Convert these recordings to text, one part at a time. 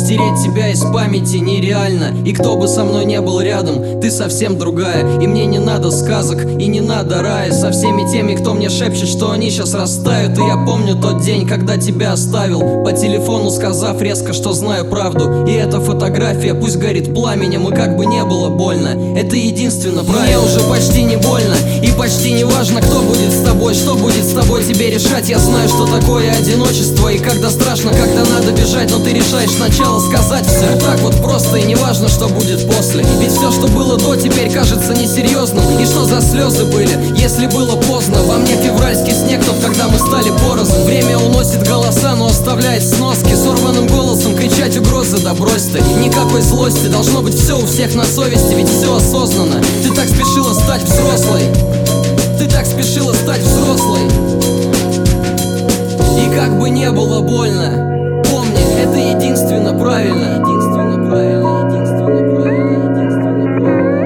Стереть тебя из памяти нереально. И кто бы со мной не был рядом, ты совсем другая. И мне не надо сказок, и не надо рая. Со всеми теми, кто мне шепчет, что они сейчас растают. И я помню тот день, когда тебя оставил, по телефону сказав резко, что знаю правду. И эта фотография пусть горит пламенем, и как бы не было больно, это единственно правильно. Мне уже почти не больно, и почти не важно, кто будет с тобой, что будет с тобой, тебе решать. Я знаю, что такое одиночество, и когда страшно, когда надо бежать, но ты решаешь сначала сказать все так вот просто, и не важно, что будет после. Ведь все, что было до, теперь кажется несерьезным. И что за слезы были, если было поздно? Во мне февральский снег, тот, когда мы стали порознь. Время уносит голоса, но оставляет сноски. Сорванным голосом кричать угрозы, да брось ты. Никакой злости, должно быть все у всех на совести, ведь все осознанно. Ты так спешила стать взрослой, ты так спешила стать взрослой. И как бы не было больно, помни, это единственно правильно. Единственно правильно, единственно правильно, единственно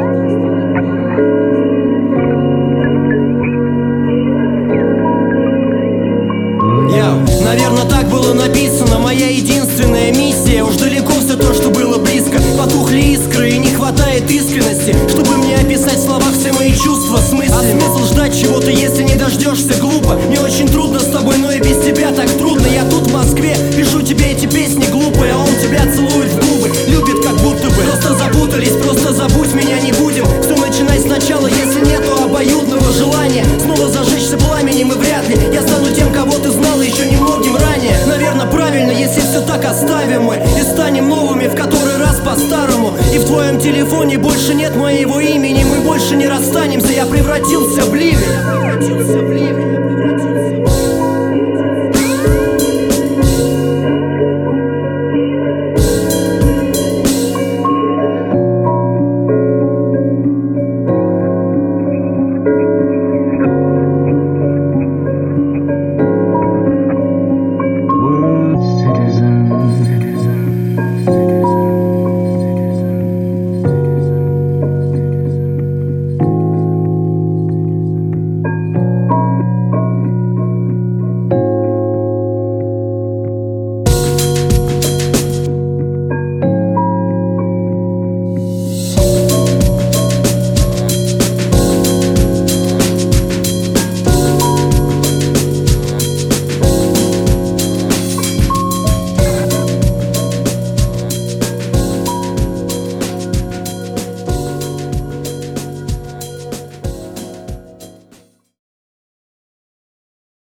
правильно. Наверное, так было написано, моя единственная миссия. Уж далеко все то, что было близко. Потухли искры и не хватает искренности, чтобы мне описать в словах все мои чувства с мыслями. А смысл ждать чего-то, если не дождешься, глупо. Мне очень трудно с тобой, но и без тебя так трудно. Я тут в Москве, пишу тебе эти песни глупые, а он тебя целует в губы, любит как будто бы. Просто запутались, просто забудь меня, не будем все начинать сначала, если нету обоюдного желания снова зажечься пламенем, и вряд ли я стану тем, кого ты знала еще немногим ранее. Наверное, правильно, если все так оставим мы и станем новыми в который раз по-старому. И в твоем телефоне больше нет моего имени, мы больше не расстанемся. Я превратился в ливень.